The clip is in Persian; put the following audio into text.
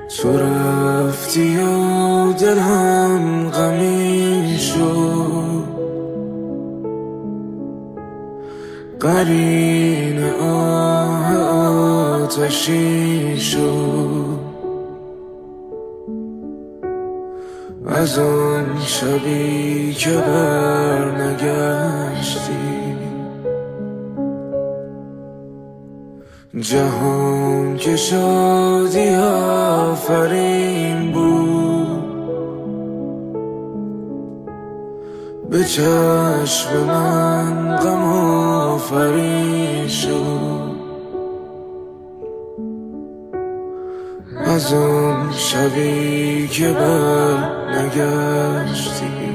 تو رفتی و دلم غمی شد، قرین آه آتشی شد. از آن شبی که برنگشتی، جهان که شادی آفرین بود. به چشم من غم آفرین شد. از آن شبی که برنگشتی،